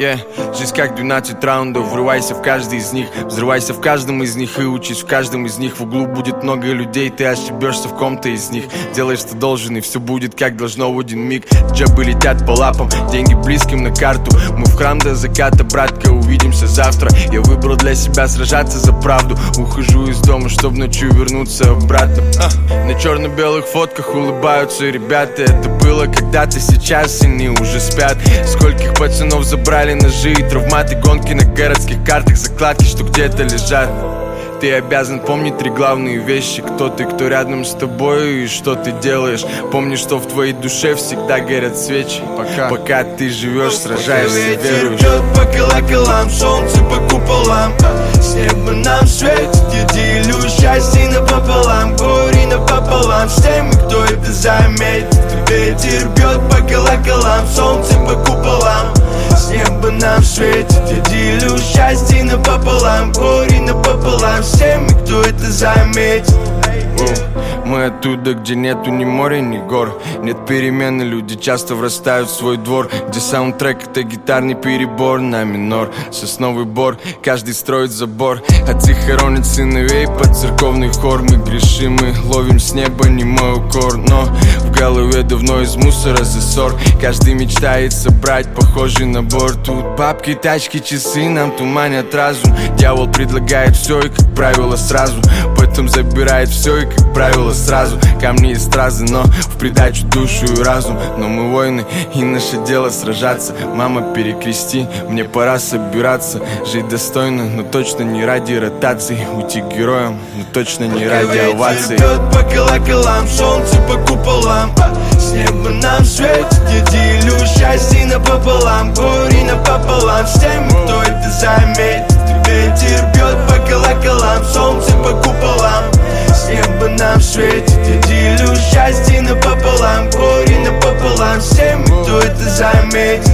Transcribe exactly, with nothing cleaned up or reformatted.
Yeah. Жизнь как двенадцать раундов, врывайся в каждый из них. Взрывайся в каждом из них и учись в каждом из них. В углу будет много людей, ты ошибешься в ком-то из них. Делай, что должен, и все будет как должно в один миг. Джабы летят по лапам, деньги близким на карту. Мы в храм до заката, братка, увидимся завтра. Я выбрал для себя сражаться за правду. Ухожу из дома, чтоб ночью вернуться обратно. а, На черно-белых фотках улыбаются ребята. Это было когда-то, сейчас они уже спят. Скольких пацанов забрали ножи и травматы. Гонки на городских картах, закладки, что где-то лежат. Ты обязан помнить три главные вещи: кто ты, кто рядом с тобой и что ты делаешь. Помни, что в твоей душе всегда горят свечи. Пока, пока ты живешь, сражаешься, веруешь. Ветер бьет по колоколам, солнце по куполам. С неба нам светит, я делю счастье напополам. Горе напополам с теми, кто это заметит. Ветер бьет по колоколам, солнце по куполам. С неба нам светит, я делю счастье напополам. Горе напополам с теми, кто это заметит. Мы оттуда, где нету ни моря, ни гор. Нет перемены, люди часто врастают в свой двор. Где саундтрек — это гитарный перебор на минор. Сосновый бор, каждый строит забор. Отцы хоронят сыновей под церковный хор. Мы грешим, мы ловим с неба немой укор. Но в голове давно из мусора засор. Каждый мечтает собрать похожий набор. Тут бабки, тачки, часы нам туманят разум. Дьявол предлагает все и, как правило, сразу. Потом забирает все и, как правило, сразу. Камни и стразы, но в придачу душу и разум. Но мы воины, и наше дело сражаться. Мама, перекрести, мне пора собираться. Жить достойно, но точно не ради ротации. Уйти героем, но точно не ради оваций. Ветер бьет по колоколам, солнце по куполам. С неба нам светит, я делю счастье напополам. Горе напополам с теми, кто это заметит. Ветер бьет по колоколам, солнце по куполам. С неба нам светит, я делю счастье напополам. Горе напополам с теми, кто это заметит.